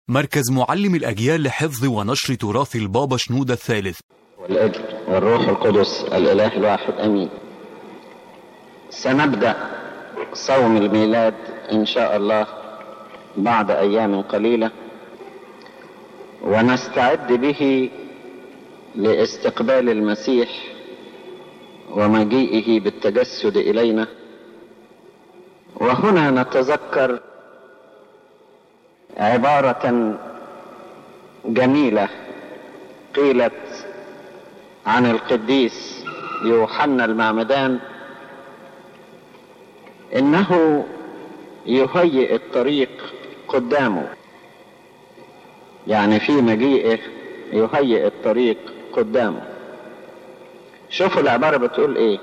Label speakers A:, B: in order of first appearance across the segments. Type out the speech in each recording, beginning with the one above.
A: مركز معلم الأجيال لحفظ ونشر تراث البابا شنودة الثالث.
B: والابن والروح القدس الإله الواحد أمين. سنبدأ صوم الميلاد إن شاء الله بعد أيام قليلة، ونستعد به لاستقبال المسيح ومجيئه بالتجسد إلينا. وهنا نتذكر عبارة جميلة قيلت عن القديس يوحنا المعمدان، إنه يهيئ الطريق قدامه، يعني في مجيئه يهيئ الطريق قدامه. شوفوا العبارة بتقول ايه؟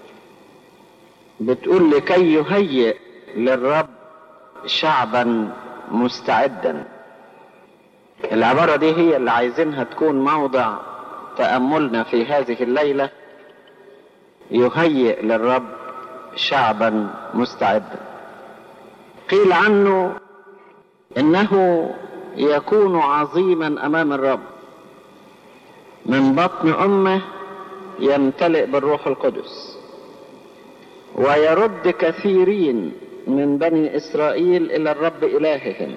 B: بتقول لكي يهيئ للرب شعبا مستعدا. العبارة دي هي اللي عايزينها تكون موضع تأملنا في هذه الليلة. يهيئ للرب شعبا مستعدا. قيل عنه إنه يكون عظيما أمام الرب، من بطن أمه يمتلئ بالروح القدس، ويرد كثيرين من بني إسرائيل إلى الرب إلههم،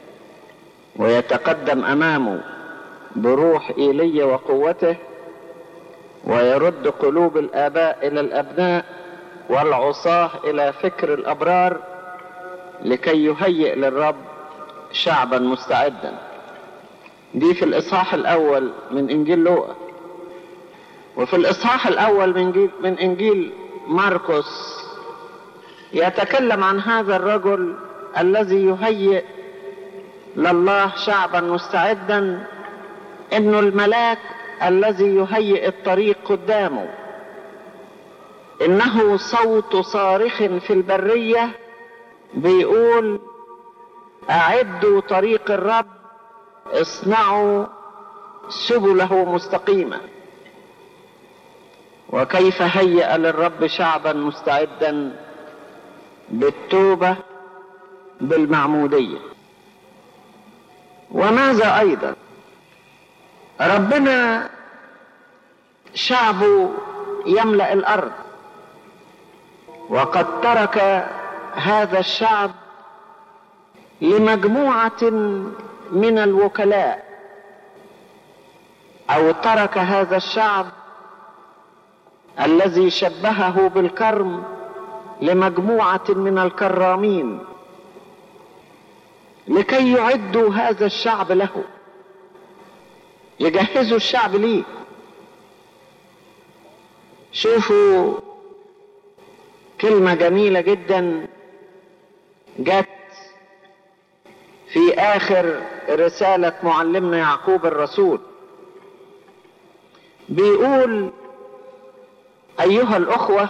B: ويتقدم أمامه بروح إيليا وقوته، ويرد قلوب الآباء إلى الأبناء والعصاة إلى فكر الأبرار، لكي يهيئ للرب شعبا مستعدا. دي في الإصحاح الأول من إنجيل لوقا. وفي الإصحاح الأول من إنجيل مرقس يتكلم عن هذا الرجل الذي يهيئ لله شعبا مستعدا، إنه الملاك الذي يهيئ الطريق قدامه، إنه صوت صارخ في البرية بيقول: أعدوا طريق الرب، اصنعوا سبله مستقيمة. وكيف هيأ للرب شعبا مستعدا؟ بالتوبة، بالمعمودية. وماذا أيضا؟ ربنا شعبه يملأ الأرض، وقد ترك هذا الشعب لمجموعة من الوكلاء، أو ترك هذا الشعب الذي شبهه بالكرم لمجموعة من الكرامين، لكي يعدوا هذا الشعب له، يجهزوا الشعب ليه. شوفوا كلمة جميلة جدا جت في آخر رسالة معلمنا يعقوب الرسول، بيقول: أيها الأخوة،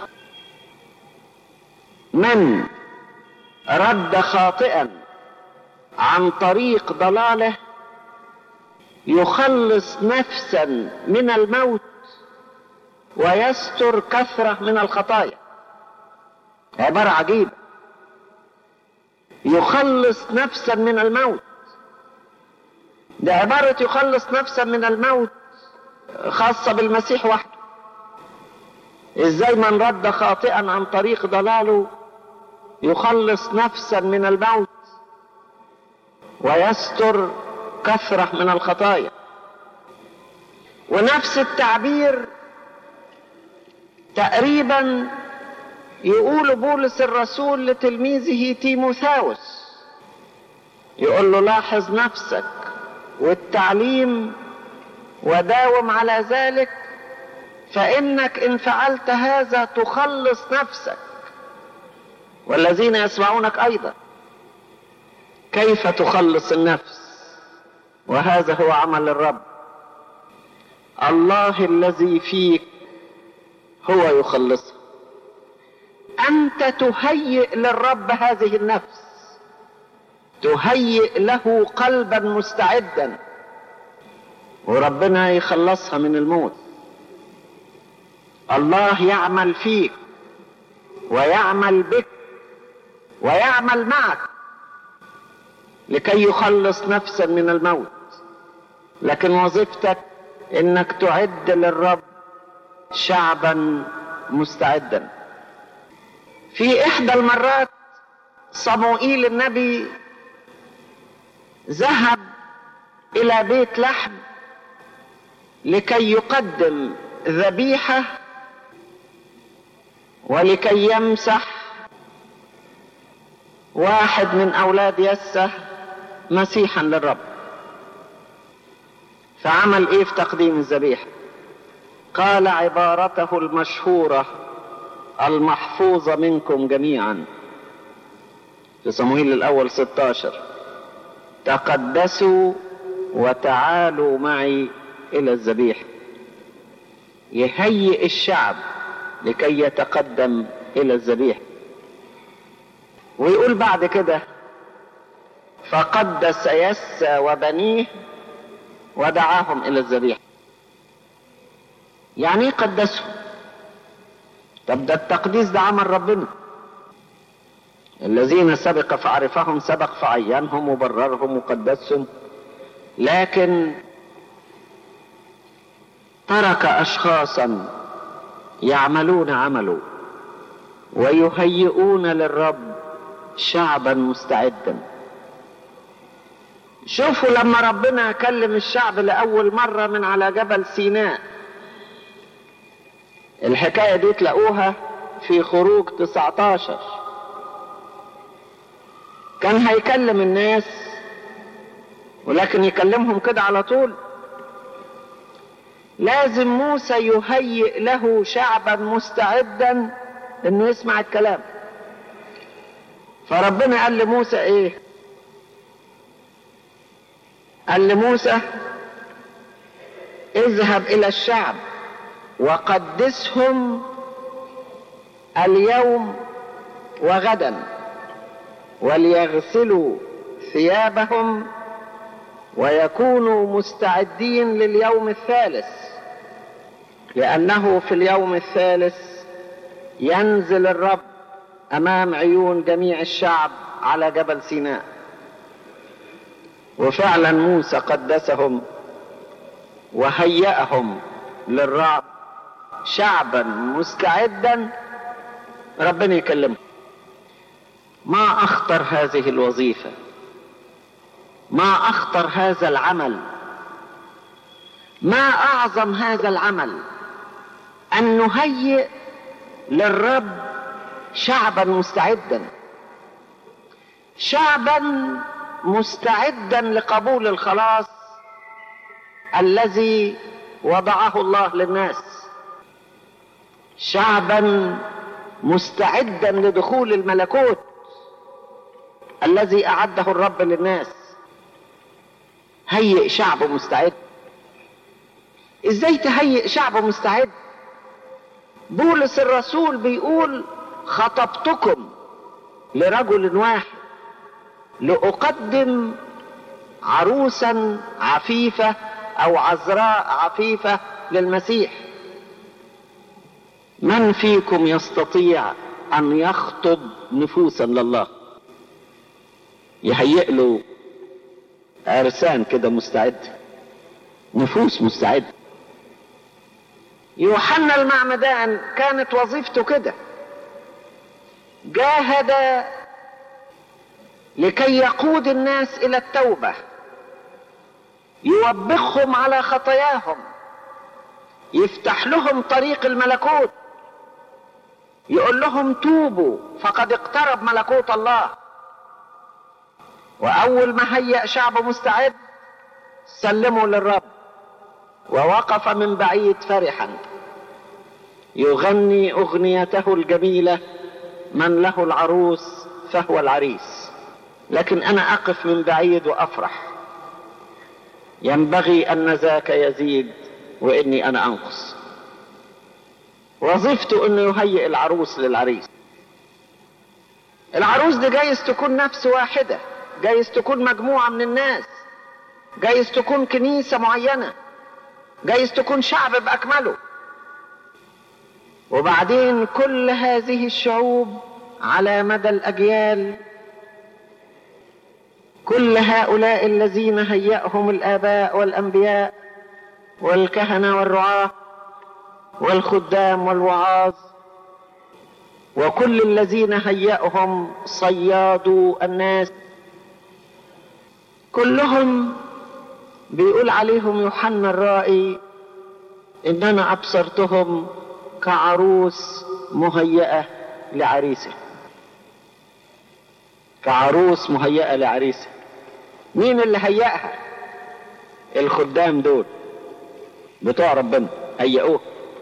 B: من رد خاطئا عن طريق ضلاله يخلص نفسا من الموت ويستر كثرة من الخطايا. عبارة عجيبة. يخلص نفسا من الموت. ده عبارة يخلص نفسا من الموت خاصة بالمسيح وحده. ازاي من رد خاطئا عن طريق ضلاله يخلص نفسا من الموت ويستر كثرة من الخطايا؟ ونفس التعبير تقريبا يقول بولس الرسول لتلميذه تيموثاوس، يقول له: لاحظ نفسك والتعليم وداوم على ذلك، فإنك إن فعلت هذا تخلص نفسك والذين يسمعونك أيضا. كيف تخلص النفس؟ وهذا هو عمل الرب. الله الذي فيك هو يخلصها. أنت تهيئ للرب هذه النفس، تهيئ له قلبا مستعدا، وربنا يخلصها من الموت. الله يعمل فيك ويعمل بك ويعمل معك لكي يخلص نفسا من الموت، لكن وظيفتك انك تعد للرب شعبا مستعدا. في احدى المرات صموئيل النبي ذهب الى بيت لحم لكي يقدم ذبيحة ولكي يمسح واحد من اولاد يسه مسيحا للرب. فعمل ايه في تقديم الذبيحة؟ قال عبارته المشهورة المحفوظة منكم جميعا في صموئيل الاول 16، تقدسوا وتعالوا معي الى الذبيحة. يهيئ الشعب لكي يتقدم الى الذبيحة. ويقول بعد كده فقدس يسى وبنيه ودعاهم الى الذبيحة. يعني ايه قدسهم؟ طب ده التقديس ده عمل ربنا. الذين سبق فعرفهم سبق فعينهم وبررهم وقدسهم، لكن ترك اشخاصا يعملون عمله ويهيئون للرب شعبا مستعدا. شوفوا لما ربنا كلم الشعب لأول مرة من على جبل سيناء، الحكاية دي تلاقوها في خروج 19. كان هيكلم الناس ولكن يكلمهم كده على طول. لازم موسى يهيئ له شعبا مستعدا انه يسمع الكلام. فربنا قال لموسى ايه؟ قال لموسى اذهب الى الشعب وقدسهم اليوم وغدا وليغسلوا ثيابهم ويكونوا مستعدين لليوم الثالث، لأنه في اليوم الثالث ينزل الرب أمام عيون جميع الشعب على جبل سيناء. وفعلا موسى قدسهم وهيأهم للرب شعبا مستعدا. ربنا يكلمهم. ما أخطر هذه الوظيفة، ما أخطر هذا العمل، ما أعظم هذا العمل، أن نهيئ للرب شعبا مستعدا، شعبا مستعدا لقبول الخلاص الذي وضعه الله للناس، شعبا مستعدا لدخول الملكوت الذي أعده الرب للناس. هيئ شعب مستعد. ازاي تهيئ شعب مستعد؟ بولس الرسول بيقول خطبتكم لرجل واحد لأقدم عروسا عفيفة أو عذراء عفيفة للمسيح. من فيكم يستطيع أن يخطب نفوسا لله؟ يهيئ له عرسان كده مستعد، نفوس مستعد. يوحنا المعمدان كانت وظيفته كده، جاهد لكي يقود الناس إلى التوبة، يوبخهم على خطاياهم، يفتح لهم طريق الملكوت، يقول لهم توبوا فقد اقترب ملكوت الله. وأول ما هيأ شعب مستعد سلموا للرب، ووقف من بعيد فرحا يغني أغنيته الجميلة: من له العروس فهو العريس. لكن أنا أقف من بعيد وأفرح، ينبغي أن ذاك يزيد وإني أنا أنقص. وظيفته أنه يهيئ العروس للعريس. العروس دي جايز تكون نفس واحدة، جايز تكون مجموعة من الناس، جايز تكون كنيسة معينة، جايز تكون شعب بأكمله. وبعدين كل هذه الشعوب على مدى الأجيال كل هؤلاء الذين هيأهم الآباء والأنبياء والكهنة والرعاة والخدام والوعاظ وكل الذين هيأهم صيادوا الناس، كلهم بيقول عليهم يوحنا الرائي إننا أبصرتهم كعروس مهيئة لعريسه. كعروس مهيئة لعريسه. مين اللي هيأها؟ الخدام دول بتوع ربنا هيئوه،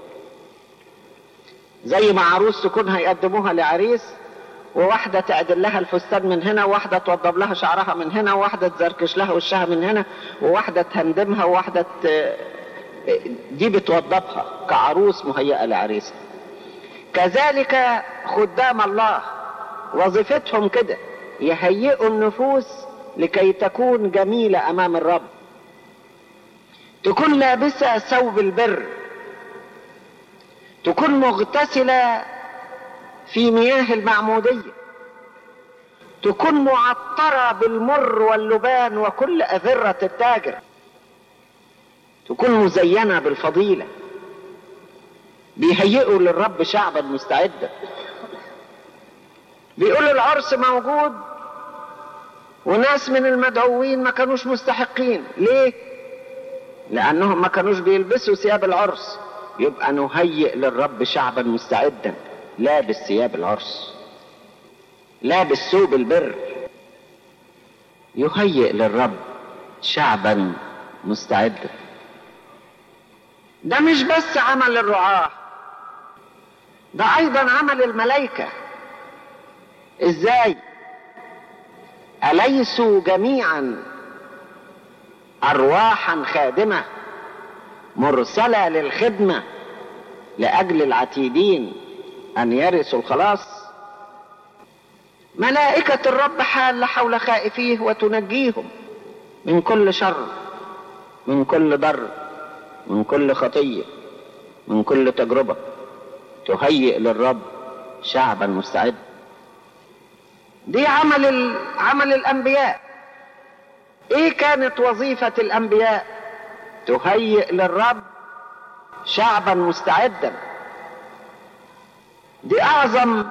B: زي ما عروس تكون هيقدموها لعريس، وواحدة تعدل لها الفستان من هنا، وواحدة توضب لها شعرها من هنا، وواحدة تزركش لها وشها من هنا، وواحدة تهندمها، وواحدة دي بتوضبها كعروس مهيئة لعريسها. كذلك خدام الله وظيفتهم كده، يهيئوا النفوس لكي تكون جميلة أمام الرب، تكون لابسة ثوب البر، تكون مغتسلة في مياه المعمودية، تكون معطرة بالمر واللبان وكل أذرة التاجر، تكون مزينة بالفضيلة. بيهيئوا للرب شعبا مستعدا. بيقولوا العرس موجود وناس من المدعوين ما كانوش مستحقين. ليه؟ لأنهم ما كانوش بيلبسوا ثياب العرس. يبقى نهيئ للرب شعبا مستعدا لابس ثياب العرس، لابس ثوب البر. يهيئ للرب شعبا مستعدا. ده مش بس عمل الرعاة، ده أيضا عمل الملائكة. إزاي؟ أليسوا جميعا أرواحا خادمة مرسلة للخدمة لأجل العتيدين أن يرثوا الخلاص؟ ملائكة الرب حال حول خائفيه وتنجيهم من كل شر، من كل ضر، من كل خطية، من كل تجربة. تهيئ للرب شعبا مستعد. دي عمل الأنبياء. إيه كانت وظيفة الأنبياء؟ تهيئ للرب شعبا مستعدا. دي أعظم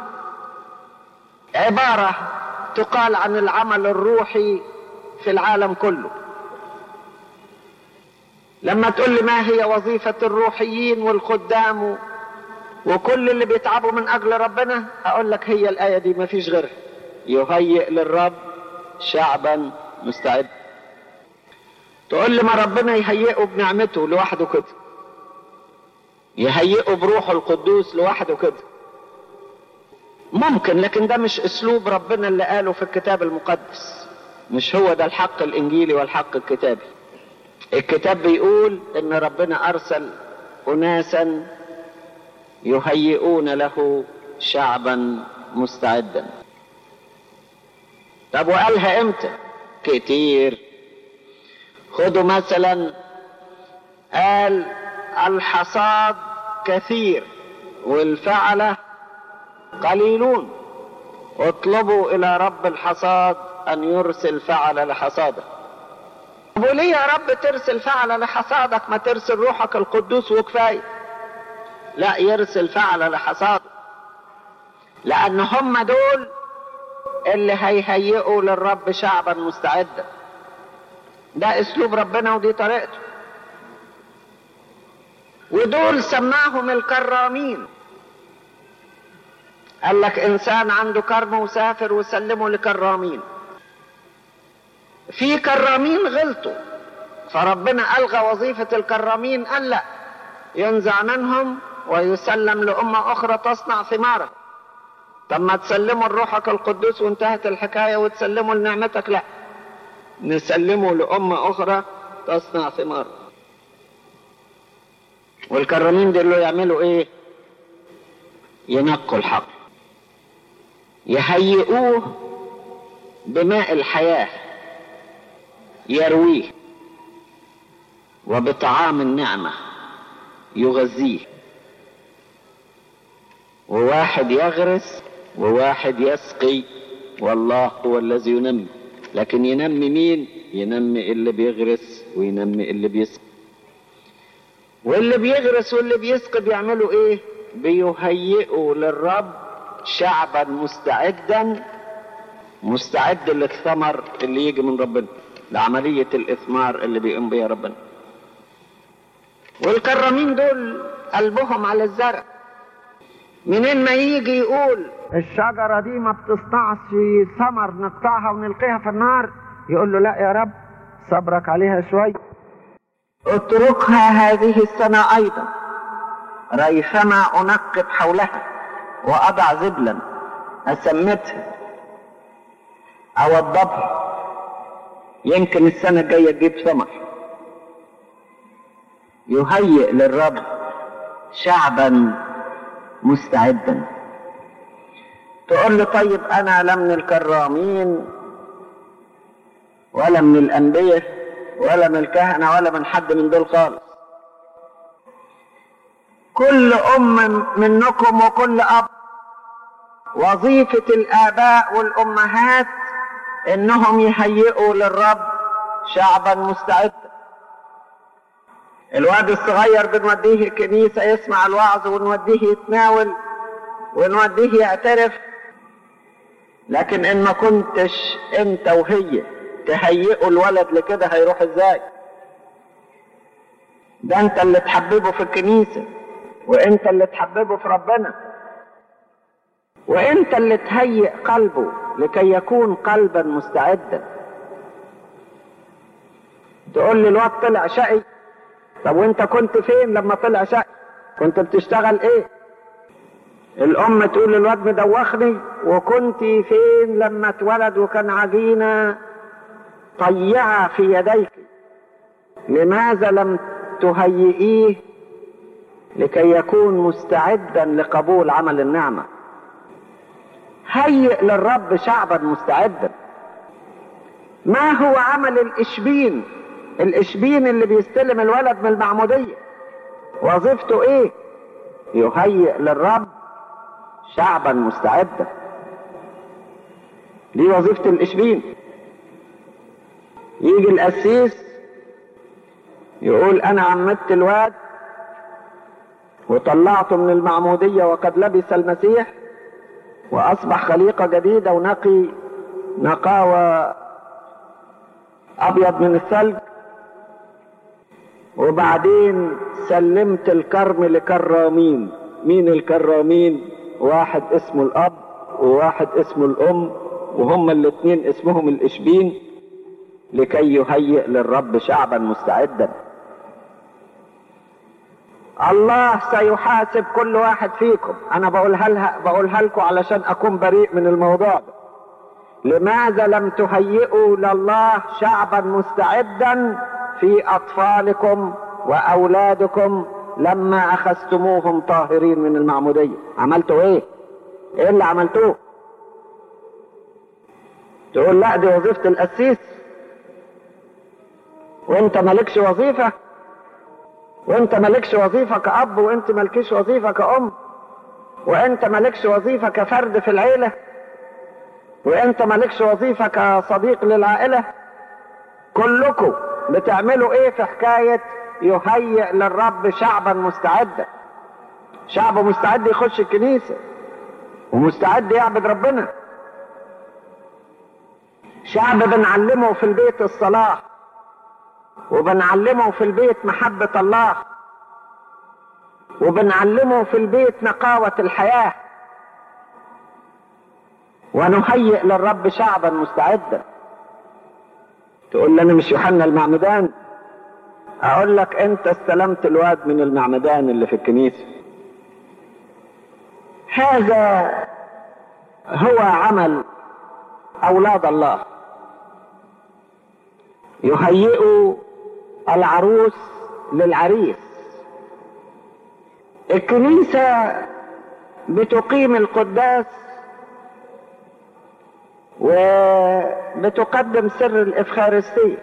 B: عبارة تقال عن العمل الروحي في العالم كله. لما تقول لي ما هي وظيفة الروحيين والخدام وكل اللي بيتعبوا من أجل ربنا، أقول لك هي الآية دي، ما فيش غيرها. يهيئ للرب شعبا مستعد. تقول لي ما ربنا يهيئه بنعمته لوحده كده، يهيئه بروحه القدوس لوحده كده، ممكن، لكن ده مش اسلوب ربنا اللي قاله في الكتاب المقدس. مش هو ده الحق الانجيلي والحق الكتابي. الكتاب بيقول ان ربنا ارسل اناسا يهيئون له شعبا مستعدا. طب وقالها امتى؟ كتير. خدوا مثلا، قال الحصاد كثير والفعلة قليلون، اطلبوا الى رب الحصاد ان يرسل فعل لحصاده. طب وليه يا رب ترسل فعل لحصادك؟ ما ترسل روحك القدوس وكفايه. لا، يرسل فعل لحصاده، لان هم دول اللي هيهيئوا للرب شعبا مستعدا. ده اسلوب ربنا ودي طريقته. ودول سماهم الكرامين. قال لك انسان عنده كرم وسافر وسلمه لكرامين. في كرامين غلطوا فربنا الغى وظيفة الكرامين، قال لا، ينزع منهم ويسلم لأمة أخرى تصنع ثمارا. طب ما تسلموا لروحك القدوس وانتهت الحكاية وتسلموا لنعمتك؟ لا، نسلمه لأمة أخرى تصنع ثمارا. والكرامين دول يعملوا ايه؟ ينقوا الحق، يهيئوه بماء الحياة يرويه، وبطعام النعمة يغذيه. وواحد يغرس وواحد يسقي، والله هو الذي ينمي. لكن ينمي مين؟ ينمي اللي بيغرس وينمي اللي بيسقي. واللي بيغرس واللي بيسقي بيعملوا ايه؟ بيهيئوا للرب شعبا مستعد للثمر اللي يجي من ربنا، لعملية الإثمار اللي بيقوم بيها ربنا. والكرامين دول قلبهم على الزرع. منين ما يجي يقول الشجرة دي ما بتصنعش ثمر نقطعها ونلقيها في النار، يقول له لا يا رب صبرك عليها شوي، اتركها هذه السنة أيضا ريثما أنقب حولها وأضع زبلا أسمتها أوضبها، يمكن السنة الجاية تجيب ثمر. يهيئ للرب شعبا مستعدا. تقول لي طيب أنا لا من الكرامين ولا من الأنبياء ولا من الكهنة ولا من حد من دول خالص. كل منكم وكل أب وظيفة الآباء والأمهات إنهم يهيئوا للرب شعبا مستعدا. الواد الصغير بنوديه الكنيسة يسمع الوعظ، ونوديه يتناول، ونوديه يعترف، لكن إن ما كنتش أنت وهي تهيئوا الولد لكده هيروح إزاي؟ ده أنت اللي تحببه في الكنيسة، وأنت اللي تحببه في ربنا، وأنت اللي تهيئ قلبه لكي يكون قلبا مستعدا. تقول لي الواد طلع شقي، طب وانت كنت فين لما طلع شقي؟ كنت بتشتغل ايه؟ الام تقول الواد مدوخني، وكنت فين لما اتولد وكان عجينة طيعة في يديك؟ لماذا لم تهيئيه لكي يكون مستعدا لقبول عمل النعمة؟ هيئ للرب شعبا مستعدا. ما هو عمل الإشبين؟ الإشبين اللي بيستلم الولد من المعمودية وظيفته ايه؟ يهيئ للرب شعبا مستعدا. دي وظيفة الإشبين. يجي القسيس يقول أنا عمدت الواد وطلعته من المعمودية وقد لبس المسيح وأصبح خليقة جديدة ونقي نقاوة أبيض من الثلج، وبعدين سلمت الكرم لكرامين. مين الكرامين؟ واحد اسمه الأب وواحد اسمه الأم، وهما الاثنين اسمهم الإشبين، لكي يهيئ للرب شعبا مستعدا. الله سيحاسب كل واحد فيكم. أنا بقولها لكم علشان أكون بريء من الموضوع ده. لماذا لم تهيئوا لله شعبا مستعدا في أطفالكم وأولادكم لما أخذتموهم طاهرين من المعمودية؟ عملتوا إيه؟ إيه اللي عملتوه؟ تقول لا دي وظيفة القسيس، وانت مالكش وظيفة، وانت مالكش وظيفة كأب، وانت مالكش وظيفة كأم، وانت مالكش وظيفة كفرد في العيلة، وانت مالكش وظيفة كصديق للعائلة. كلكم بتعملوا ايه في حكاية يهيئ للرب شعبا مستعدا؟ شعب مستعد يخش الكنيسة ومستعد يعبد ربنا. شعب بنعلمه في البيت الصلاة، وبنعلمه في البيت محبة الله، وبنعلمه في البيت نقاوة الحياة، ونهيئ للرب شعبا مستعدا. تقول لي أنا مش يوحنا المعمدان. أقول لك أنت استلمت الواد من المعمدان اللي في الكنيسة. هذا هو عمل أولاد الله. يهيئوا العروس للعريس. الكنيسة بتقيم القداس وبتقدم سر الإفخارستية،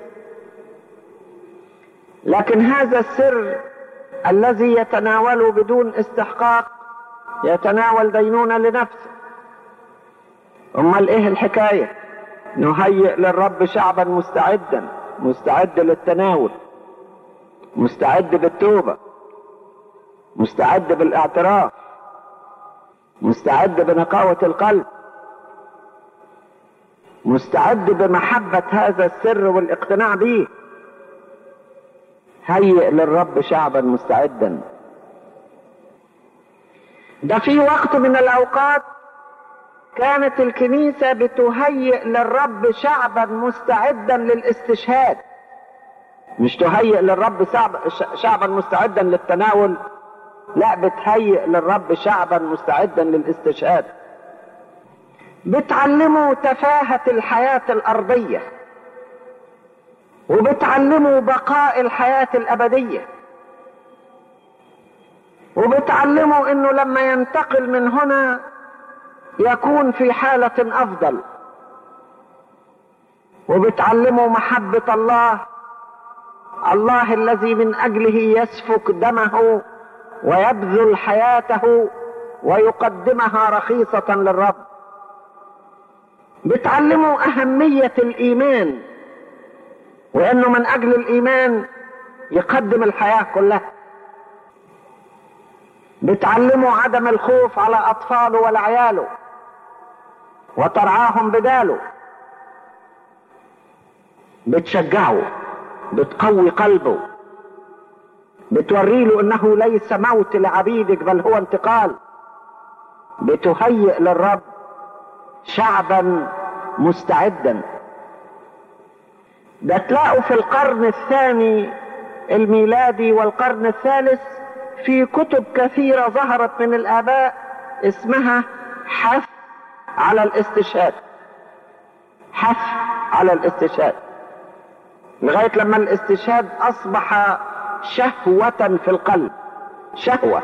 B: لكن هذا السر الذي يتناوله بدون استحقاق يتناول دينونة لنفسه. أمال إيه الحكاية؟ نهيئ للرب شعبا مستعدا، مستعد للتناول، مستعد بالتوبة، مستعد بالاعتراف، مستعد بنقاوة القلب، مستعد بمحبة هذا السر والاقتناع به. هيئ للرب شعبا مستعدا. ده في وقت من الأوقات كانت الكنيسة بتهيئ للرب شعبا مستعدا للاستشهاد، مش تهيئ للرب شعبا مستعدا للتناول، لا، بتهيئ للرب شعبا مستعدا للاستشهاد. بتعلموا تفاهة الحياة الأرضية، وبتعلموا بقاء الحياة الأبدية، وبتعلموا انه لما ينتقل من هنا يكون في حالة افضل، وبتعلموا محبة الله، الله الذي من اجله يسفك دمه ويبذل حياته ويقدمها رخيصة للرب. بتعلموا اهمية الايمان، وانه من اجل الايمان يقدم الحياة كلها. بتعلموا عدم الخوف على اطفاله ولا عياله وترعاهم بداله. بتشجعه، بتقوي قلبه، بتوريله انه ليس موت لعبيدك بل هو انتقال. بتهيئ للرب شعبا مستعدا. ده تلاقوا في القرن الثاني الميلادي والقرن الثالث في كتب كثيرة ظهرت من الآباء اسمها حث على الاستشهاد، حث على الاستشهاد، لغاية لما الاستشهاد أصبح شهوة في القلب، شهوة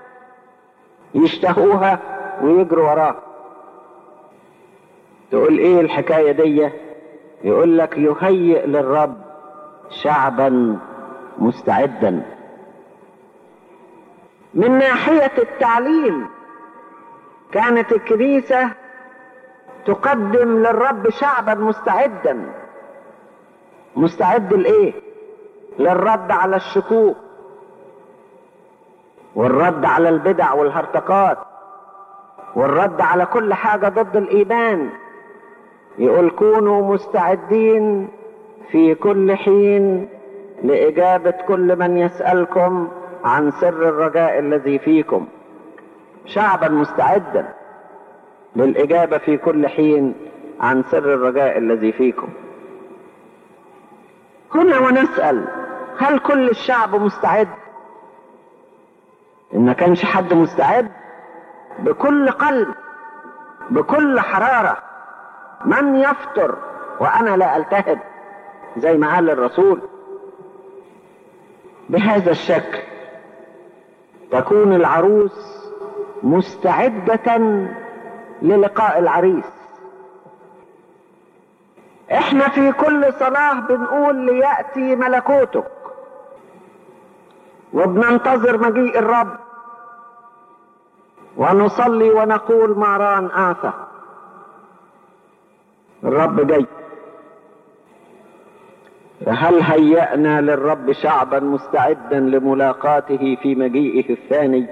B: يشتهوها ويجروا وراها. تقول ايه الحكاية دي؟ يقول لك يهيئ للرب شعبا مستعدا. من ناحية التعليم كانت الكنيسة تقدم للرب شعبا مستعدا. مستعد لإيه؟ للرد على الشكوك، والرد على البدع والهرطقات، والرد على كل حاجة ضد الإيمان. يقول كونوا مستعدين في كل حين لإجابة كل من يسألكم عن سر الرجاء الذي فيكم. شعبا مستعدا للإجابة في كل حين عن سر الرجاء الذي فيكم. هنا ونسأل، هل كل الشعب مستعد؟ إن ما كانش حد مستعد بكل قلب بكل حرارة. من يفطر وأنا لا ألتهب زي ما قال الرسول. بهذا الشكل تكون العروس مستعدة للقاء العريس. احنا في كل صلاة بنقول ليأتي ملكوتك، وبننتظر مجيء الرب، ونصلي ونقول معران آثى، الرب جاي. فهل هيأنا للرب شعبا مستعدا لملاقاته في مجيئه الثاني؟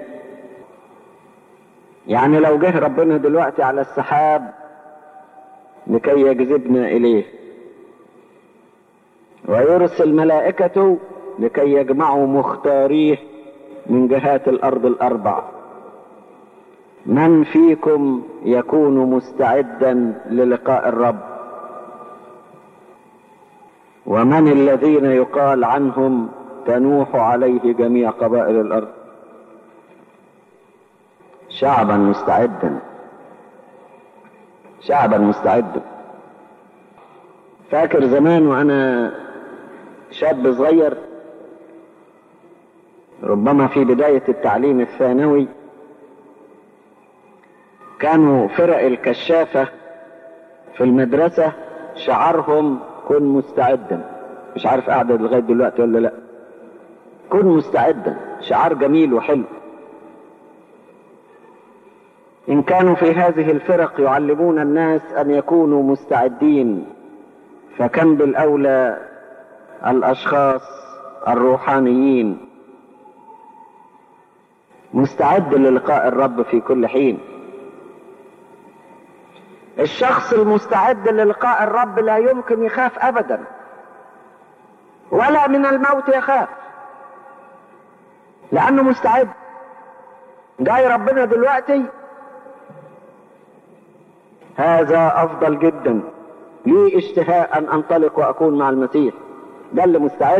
B: يعني لو جه ربنا دلوقتي على السحاب لكي يجذبنا إليه، ويرسل ملائكته لكي يجمعوا مختاريه من جهات الأرض الأربع، من فيكم يكون مستعدا للقاء الرب؟ ومن الذين يقال عنهم تنوح عليه جميع قبائل الأرض؟ شعبا مستعدا، شعبا مستعدا. فاكر زمان وأنا شاب صغير، ربما في بداية التعليم الثانوي، كانوا فرق الكشافة في المدرسة شعارهم كن مستعدا. مش عارف قاعدة لغاية دلوقتي ولا لا. كن مستعدا، شعار جميل وحلو. إن كانوا في هذه الفرق يعلمون الناس أن يكونوا مستعدين، فكم بالأولى الأشخاص الروحانيين مستعد للقاء الرب في كل حين. الشخص المستعد للقاء الرب لا يمكن يخاف أبدا، ولا من الموت يخاف، لأنه مستعد. جاي ربنا دلوقتي، هذا أفضل جدا، لي اشتهاء أن أنطلق وأكون مع المسيح. ده اللي مستعد.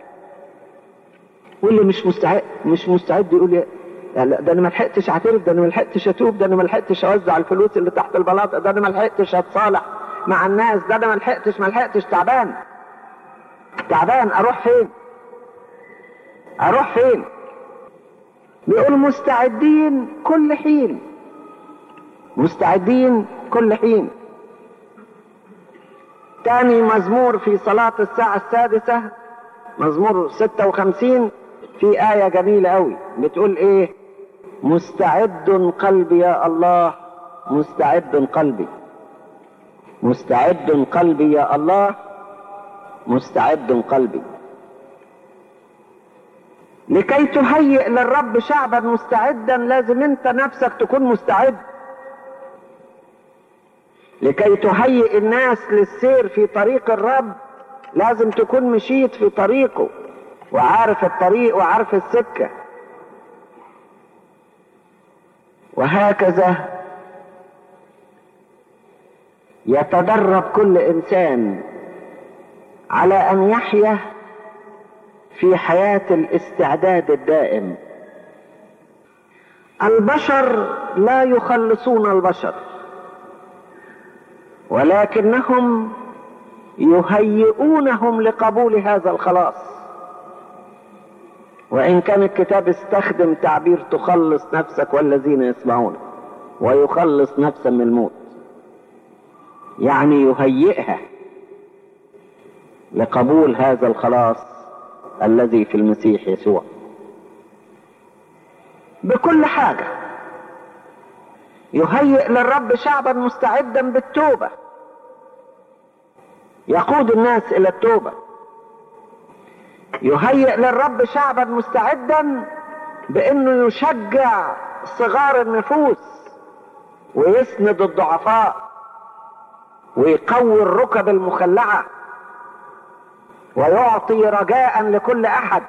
B: واللي مش مستعد يقول لا، ده انا ما لحقتش اعترف، ده انا ما لحقتش اتوب، ده انا ما لحقتش اوزع الفلوس اللي تحت البلاط، ده انا ما لحقتش اتصالح مع الناس، ده انا ما لحقتش تعبان اروح فين؟ بيقول مستعدين كل حين. تاني مزمور في صلاة الساعة السادسة، مزمور 56، في آية جميلة قوي بتقول ايه؟ مستعد قلبي يا الله، مستعد قلبي يا الله، مستعد قلبي. لكي تهيئ للرب شعبا مستعدا لازم انت نفسك تكون مستعد. لكي تهيئ الناس للسير في طريق الرب لازم تكون مشيت في طريقه وعارف الطريق وعارف السكة. وهكذا يتدرب كل إنسان على أن يحيا في حياة الاستعداد الدائم. البشر لا يخلصون البشر، ولكنهم يهيئونهم لقبول هذا الخلاص. وإن كان الكتاب استخدم تعبير تخلص نفسك والذين يسمعون، ويخلص نفسا من الموت، يعني يهيئها لقبول هذا الخلاص الذي في المسيح يسوع بكل حاجة. يهيئ للرب شعبا مستعدا بالتوبة، يقود الناس إلى التوبة. يهيئ للرب شعبا مستعدا بأنه يشجع صغار النفوس ويسند الضعفاء ويقوي الركب المخلعة ويعطي رجاء لكل أحد.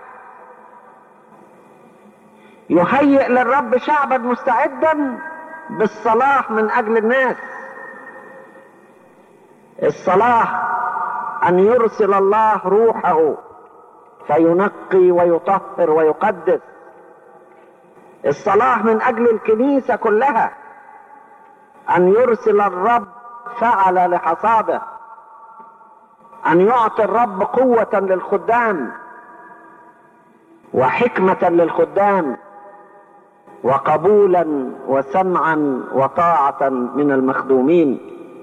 B: يهيئ للرب شعبا مستعدا بالصلاح من أجل الناس. الصلاح أن يرسل الله روحه فينقي ويطهر ويقدس. الصلاح من أجل الكنيسة كلها، أن يرسل الرب فعل لحصاده، أن يعطي الرب قوة للخدام وحكمة للخدام وقبولا وسمعا وطاعة من المخدومين.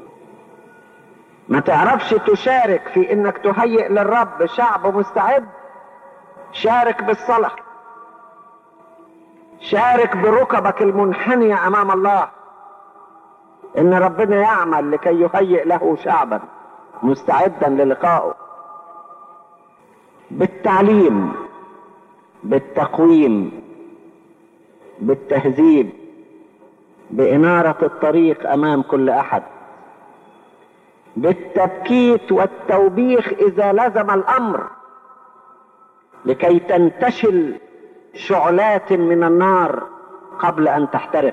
B: ما تعرفش تشارك في انك تهيئ للرب شعب مستعد؟ شارك بالصلاة، شارك بركبك المنحنية امام الله، ان ربنا يعمل لكي يهيئ له شعبا مستعدا للقائه، بالتعليم، بالتقويم، بالتهذيب، بإنارة الطريق امام كل احد، بالتبكيت والتوبيخ إذا لزم الأمر، لكي تنتشل شعلات من النار قبل أن تحترق،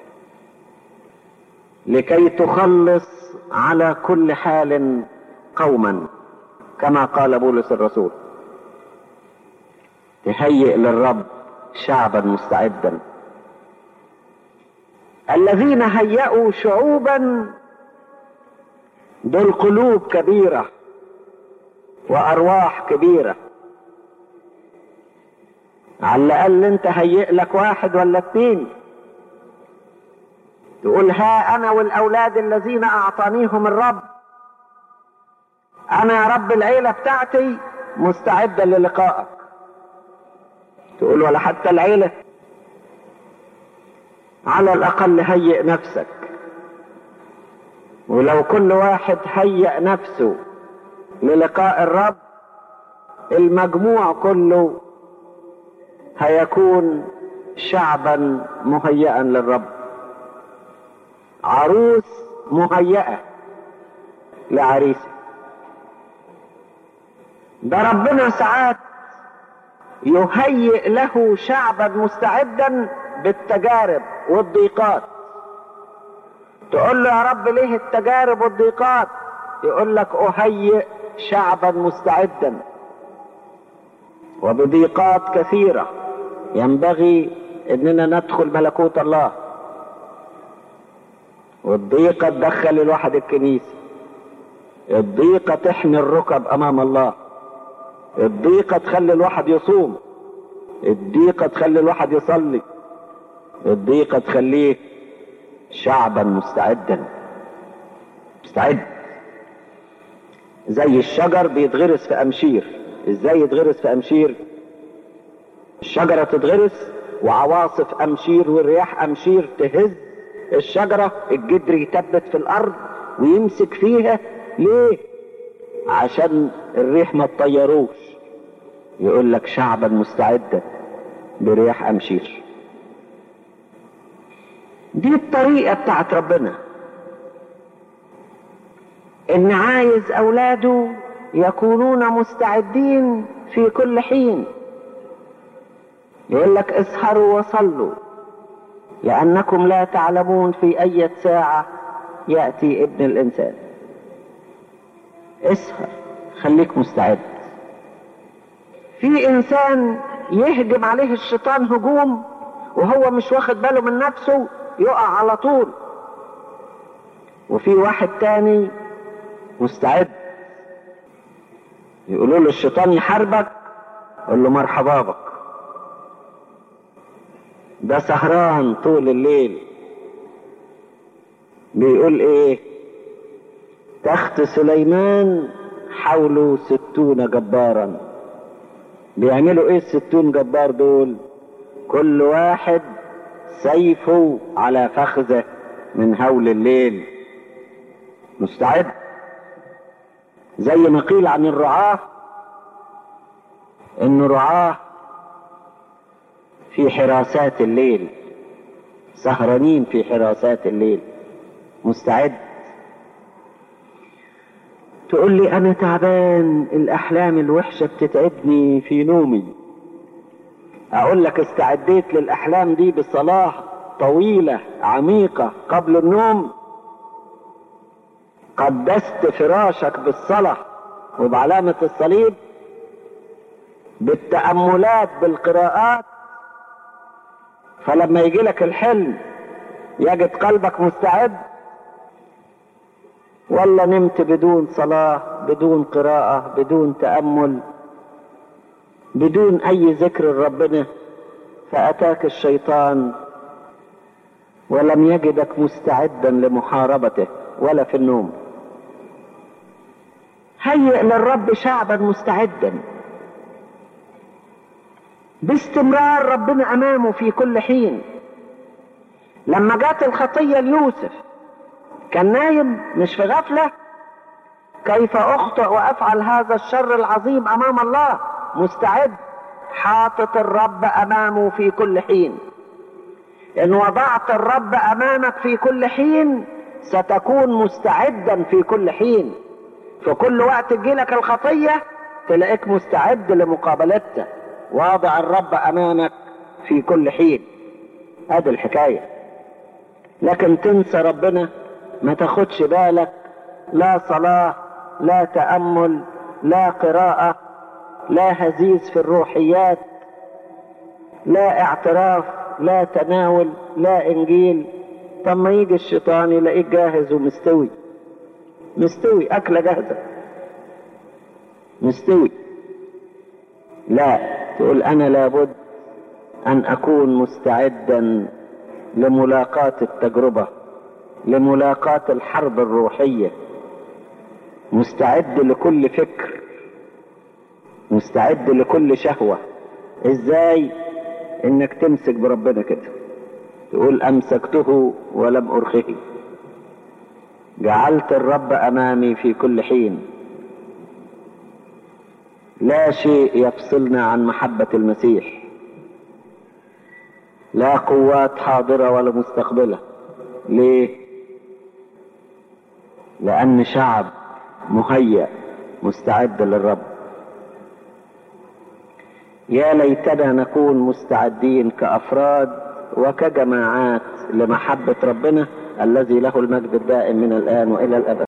B: لكي تخلص على كل حال قوما كما قال بولس الرسول. تهيئ للرب شعبا مستعدا. الذين هيئوا شعوبا دول قلوب كبيرة وأرواح كبيرة. على الأقل أنت هيئ لك واحد ولا اتنين تقول ها أنا والأولاد الذين أعطانيهم الرب، أنا يا رب العيلة بتاعتي مستعدة للقائك. تقول ولا حتى العيلة؟ على الأقل هيئ نفسك. ولو كل واحد هيئ نفسه للقاء الرب، المجموع كله هيكون شعبا مهيئا للرب، عروس مهيئة لعريسه. ده ربنا ساعات يهيئ له شعبا مستعدا بالتجارب والضيقات. تقول له يا رب ليه التجارب والضيقات؟ يقول لك أهيئ شعبا مستعدا، وبضيقات كثيرة ينبغي اننا ندخل ملكوت الله. والضيقة تدخل الواحد الكنيسة، الضيقة تحمي الركب امام الله، الضيقة تخلي الواحد يصوم، الضيقة تخلي الواحد يصلي، الضيقة تخليه شعبا مستعدا. مستعد زي الشجر بيتغرس في امشير. ازاي يتغرس في امشير؟ الشجرة تتغرس وعواصف امشير والرياح امشير تهز الشجرة، الجدر يثبت في الارض ويمسك فيها. ليه؟ عشان الريح ما تطيروش. يقول لك شعبا مستعدا برياح امشير. دي الطريقة بتاعت ربنا، ان عايز اولاده يكونون مستعدين في كل حين. يقول لك اسهروا وصلوا لأنكم لا تعلمون في أي ساعة يأتي ابن الإنسان. اسهر، خليك مستعد. في إنسان يهجم عليه الشيطان هجوم وهو مش واخد باله من نفسه، يقع على طول. وفي واحد تاني مستعد، يقولوا له الشيطان يحاربك، قل له مرحبا بك. ده سهران طول الليل. بيقول ايه؟ تخت سليمان حوله 60 جبارا. بيعملوا ايه 60 جبار دول؟ كل واحد سيفه على فخذه من هول الليل. مستعد. زي ما قيل عن الرعاة ان رعاة في حراسات الليل، سهرانين في حراسات الليل. مستعد. تقول لي انا تعبان، الاحلام الوحشة بتتعبني في نومي. اقول لك استعديت للاحلام دي بصلاة طويلة عميقة قبل النوم، قدست فراشك بالصلاة وبعلامة الصليب، بالتأملات، بالقراءات، فلما يجي لك الحلم يجد قلبك مستعد؟ ولا نمت بدون صلاة، بدون قراءة، بدون تأمل، بدون أي ذكر ربنا، فأتاك الشيطان ولم يجدك مستعدا لمحاربته ولا في النوم. هيئ للرب شعبا مستعدا باستمرار، ربنا أمامه في كل حين. لما جات الخطية ليوسف كان نايم مش في غفلة. كيف أخطئ وأفعل هذا الشر العظيم أمام الله؟ مستعد، حاطط الرب أمامه في كل حين. إن وضعت الرب أمامك في كل حين ستكون مستعدا في كل حين. في كل وقت تجيلك الخطية تلاقيك مستعد لمقابلتها، واضع الرب أمامك في كل حين. هذه الحكاية. لكن تنسى ربنا، ما تاخدش بالك، لا صلاة، لا تأمل، لا قراءة، لا هزيز في الروحيات، لا اعتراف، لا تناول، لا انجيل. طب ما يجي الشيطان يلاقيك جاهز ومستوي، مستوي، أكلة جاهزة، مستوي. لا، تقول أنا لابد أن أكون مستعدا لملاقاة التجربة، لملاقاة الحرب الروحية، مستعد لكل فكر، مستعد لكل شهوة. ازاي؟ انك تمسك بربنا كده، يقول أمسكته ولم أرخه، جعلت الرب أمامي في كل حين. لا شيء يفصلنا عن محبة المسيح، لا قوات حاضرة ولا مستقبلة. ليه؟ لأن شعب مهيأ مستعد للرب. يا ليتنا نكون مستعدين كأفراد وكجماعات لمحبة ربنا الذي له المجد الدائم من الآن وإلى الأبد.